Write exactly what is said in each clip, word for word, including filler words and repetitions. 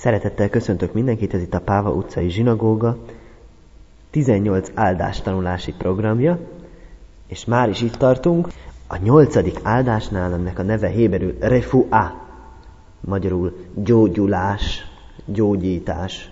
Szeretettel köszöntök mindenkit, ez itt a Páva utcai zsinagóga, tizennyolc áldástanulási programja, és már is itt tartunk. A nyolcadik áldásnál, ennek a neve héberül refuá, magyarul gyógyulás, gyógyítás,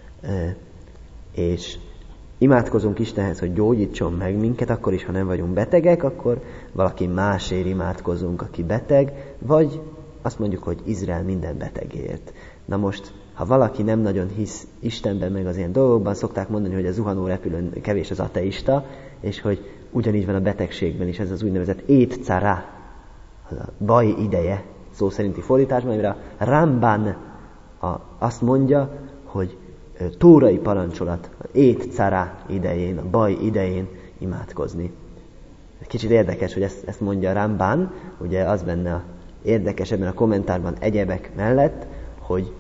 és imádkozunk Istenhez, hogy gyógyítson meg minket, akkor is, ha nem vagyunk betegek, akkor valaki másért imádkozunk, aki beteg, vagy azt mondjuk, hogy Izrael minden betegért. Na most, ha valaki nem nagyon hisz Istenben, meg az ilyen dolgokban, szokták mondani, hogy a zuhanó repülőn kevés az ateista, és hogy ugyanígy van a betegségben is, ez az úgynevezett étcara, az a baj ideje, szó szerinti fordításban, amire a Ramban a, azt mondja, hogy tórai parancsolat, az étcara idején, a baj idején imádkozni. Kicsit érdekes, hogy ezt, ezt mondja a Ramban, ugye az benne a érdekes ebben a kommentárban egyebek mellett, hogy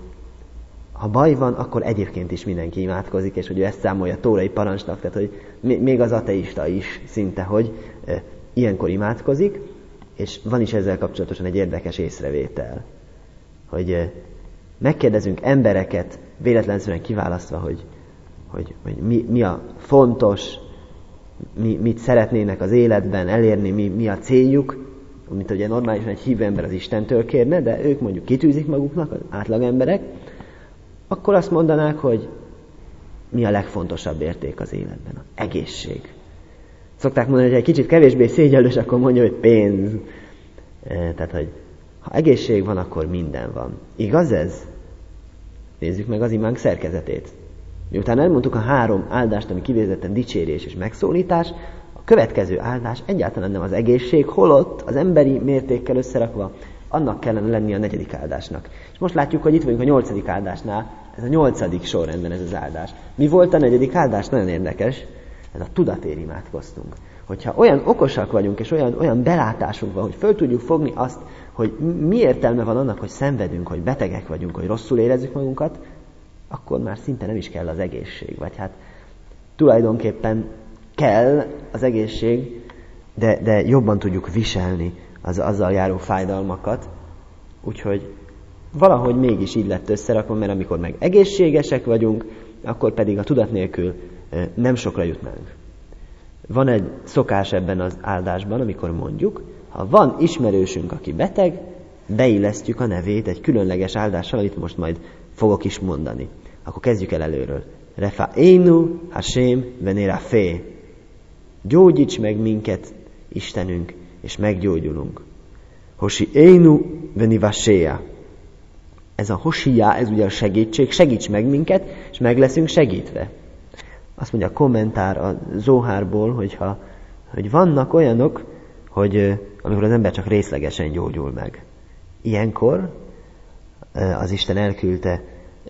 ha baj van, akkor egyébként is mindenki imádkozik, és hogy ő ezt számolja tórai parancsnak, tehát hogy még az ateista is szinte, hogy e, ilyenkor imádkozik, és van is ezzel kapcsolatosan egy érdekes észrevétel, hogy e, megkérdezünk embereket, véletlenszerűen kiválasztva, hogy, hogy, hogy mi, mi a fontos, mi, mit szeretnének az életben elérni, mi, mi a céljuk, mint ugye normálisan egy hívő ember az Istentől kérne, de ők mondjuk kitűzik maguknak, az átlag emberek, akkor azt mondanák, hogy mi a legfontosabb érték az életben? Az egészség. Szokták mondani, hogy egy kicsit kevésbé szégyellős, akkor mondja, hogy pénz. Tehát, hogy ha egészség van, akkor minden van. Igaz ez? Nézzük meg az imánk szerkezetét. Miután elmondtuk a három áldást, ami kifejezetten dicsérés és megszólítás, a következő áldás egyáltalán nem az egészség, holott az emberi mértékkel összerakva annak kellene lenni a negyedik áldásnak. És most látjuk, hogy itt vagyunk a nyolcadik áldásnál, ez a nyolcadik sorrendben ez az áldás. Mi volt a negyedik áldás? Nagyon érdekes. Ez a tudatért imádkoztunk. Hogyha olyan okosak vagyunk, és olyan, olyan belátásunk van, hogy föl tudjuk fogni azt, hogy mi értelme van annak, hogy szenvedünk, hogy betegek vagyunk, hogy rosszul érezzük magunkat, akkor már szinte nem is kell az egészség. Vagy hát tulajdonképpen kell az egészség, de, de jobban tudjuk viselni az azzal járó fájdalmakat. Úgyhogy valahogy mégis így lett összerakva, mert amikor meg egészségesek vagyunk, akkor pedig a tudat nélkül nem sokra jutnánk. Van egy szokás ebben az áldásban, amikor mondjuk, ha van ismerősünk, aki beteg, beillesztjük a nevét egy különleges áldással, amit most majd fogok is mondani. Akkor kezdjük el előről. Refa'énu Hashem venerafé. Gyógyíts meg minket, Istenünk, és meggyógyulunk. Hoshiénu venivashéa. Ez a hosia, ez ugye a segítség, segíts meg minket, és meg leszünk segítve. Azt mondja a kommentár a Zohárból, hogyha, hogy vannak olyanok, hogy amikor az ember csak részlegesen gyógyul meg. Ilyenkor az Isten elküldte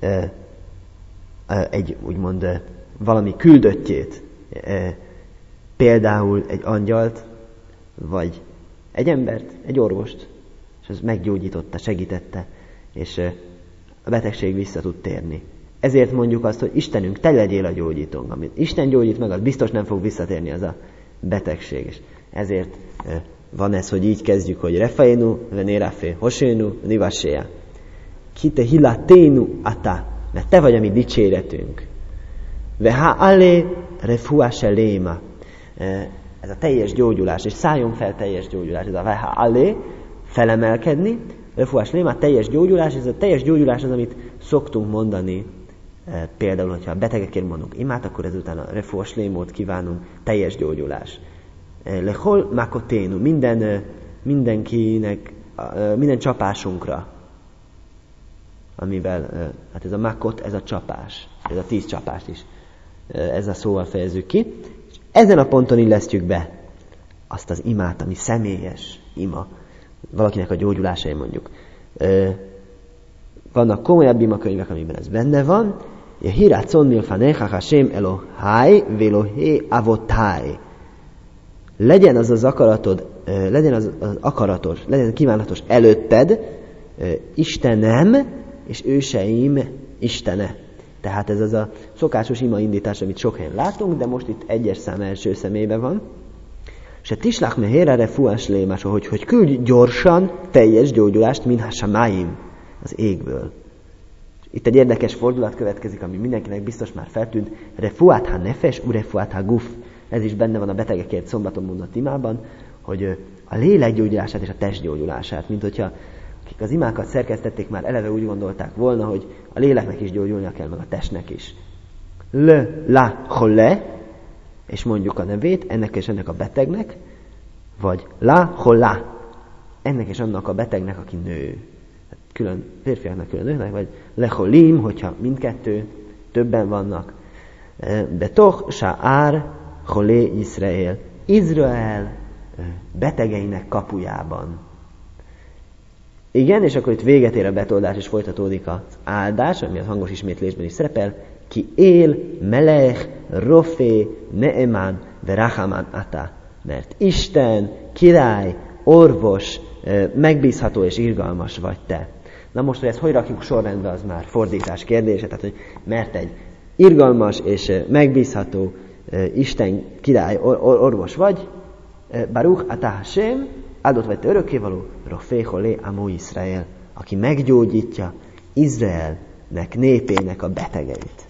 egy, úgymond, valami küldöttjét, például egy angyalt, vagy egy embert, egy orvost, és az meggyógyította, segítette, és a betegség vissza tud térni. Ezért mondjuk azt, hogy Istenünk, te legyél a gyógyítónk. Amit Isten gyógyít meg, az biztos nem fog visszatérni az a betegség. És ezért van ez, hogy így kezdjük, hogy Refa'énu venérafé, Hosénu nivashéa. Kite hilaténu ata, mert te vagy a mi dicséretünk. Veha alé refuá seléma. Ez a teljes gyógyulás, és szálljon fel teljes gyógyulás. Ez a veha alé, felemelkedni, refuás léma, teljes gyógyulás, ez a teljes gyógyulás az, amit szoktunk mondani, e, például, hogyha a betegekért mondunk imát, akkor ezután a refuás lémót kívánunk, teljes gyógyulás. E, lehol makoténu, minden, e, mindenkinek, e, minden csapásunkra, amivel, e, hát ez a makot, ez a csapás, ez a tíz csapást is, e, ez a szóval fejezzük ki, és ezen a ponton illesztjük be azt az imát, ami személyes ima, valakinek a gyógyulásai mondjuk. Vannak komolyabb imakönyvek, amiben ez benne van. Hirátszon milfanecha Hashem Elohai velohé avotai. Legyen az az akaratod, legyen az, az akaratos, legyen kívánatos előtted Istenem és őseim Istene. Tehát ez az a szokásos imaindítás, amit sok helyen látunk, de most itt egyes szám első személyben van. Se tislach mehére refuás lémás, hogy, hogy küldj gyorsan teljes gyógyulást, minha samáim, az égből. És Itt egy érdekes fordulat következik, ami mindenkinek biztos már feltűnt. Refuát ha nefes, urefuát ha guf. Ez is benne van a betegekért szombaton mondott imában, hogy a lélek gyógyulását és a test gyógyulását, mint hogyha akik az imákat szerkesztették, már eleve úgy gondolták volna, hogy a léleknek is gyógyulnia kell, meg a testnek is. Le, la, holle, és mondjuk a nevét ennek és ennek a betegnek, vagy la, holla, ennek és annak a betegnek, aki nő. Külön férfiaknak, külön nőnek, vagy leholim, hogyha mindkettő, többen vannak. Betoch, sa'ár, holé, Izrael. Izrael betegeinek kapujában. Igen, és akkor itt véget ér a betoldás, és folytatódik az áldás, ami a hangos ismétlésben is szerepel. Ki él, melech, rofé, neemán, verahamán ata. Mert Isten, király, orvos, megbízható és irgalmas vagy te. Na most, hogy ezt hogy rakjuk sorrendbe, az már fordítás kérdése, tehát, hogy mert egy irgalmas és megbízható Isten, király, or- or- orvos vagy, Baruch atah Hashem, áldott vagy te örökkévaló, Rofé holé amo Izrael, aki meggyógyítja Izraelnek, népének a betegeit.